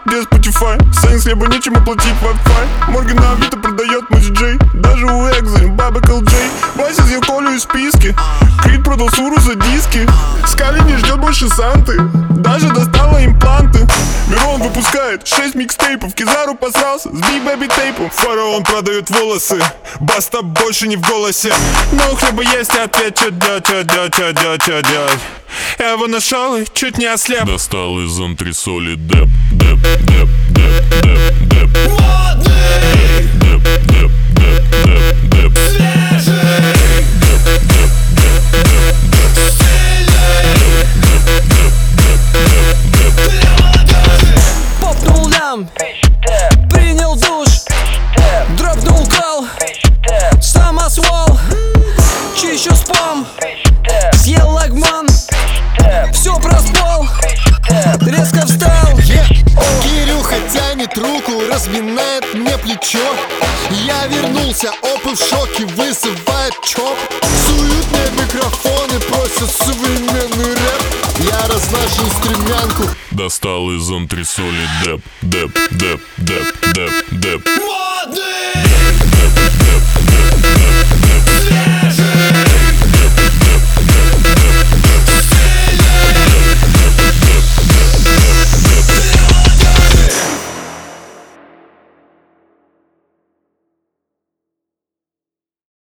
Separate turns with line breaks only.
где Spotify? Саня с хлеба нечем оплатить Wi-Fi. Морги на Авито продает мой диджей. Даже у Экза бабы Колджей. Вася съел Колю из списки. Крид продал Суру за диски. Скали не ждет больше Санты. Даже достала импланты. Мирон выпускает 6 микстейпов. Кизару посрался с Big Baby тейпом. Фараон продает волосы. Баста больше не в голосе. Но у хлеба есть ответ. Чё делать? Я его нашел и чуть не ослеп.
Достал из антресоли деп, деп, деп, деп, деп, деп.
Модный,
Деп, деп, деп, деп, деп.
свежий,
Деп, деп, деп, деп, деп.
стильный, клёвый.
Попнул лям, принял душ, дропнул кол, самосвал, чищу спам, съел лагман, все проспал, резко встал.
Кирюха тянет руку, разминает мне плечо. Я вернулся, опы в шоке, вызывает чоп. Суют мне микрофоны, просят современный рэп. Я разложил стремянку.
Достал из антресоли деп, деп, деп, деп, деп, деп.